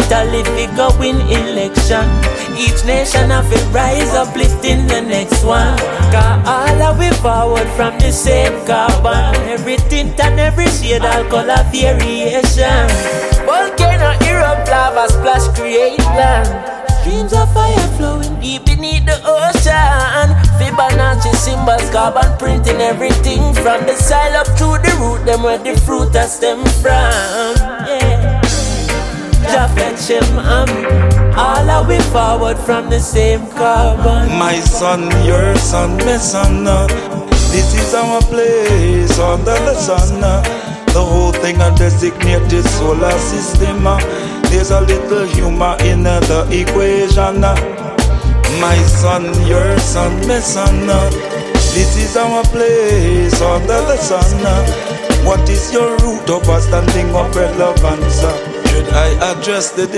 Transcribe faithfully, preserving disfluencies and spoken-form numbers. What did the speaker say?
Italy fi go win election. Each nation have to rise up, lifting the next one. Cause all of we forward from the same carbon. Every tint and every shade, all color variation. Volcano erupt, lava splash create land. Streams of fire flowing deep beneath the ocean. Fibonacci symbols, carbon printing everything from the soil up to the root. Them where the fruit has stem from. Yeah. Jah fetch him um. All are we forward from the same carbon. My son, your son, my son. uh, This is our place under the sun. uh, The whole thing a designated solar system. uh, There's a little humor in uh, the equation. uh, My son, your son, my son. uh, This is our place under the sun. uh, What is your root of a standing of relevance? uh, Should I address the